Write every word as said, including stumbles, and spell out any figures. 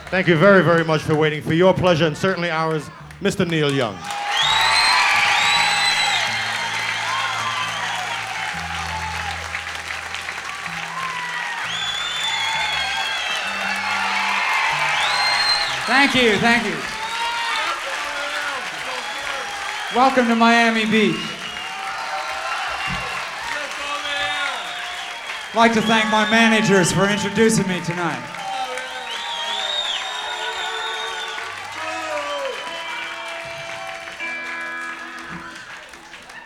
Thank you very, very much for waiting. For your pleasure and certainly ours, Mister Neil Young. Thank you, thank you. Welcome to Miami Beach. I'd like to thank my managers for introducing me tonight.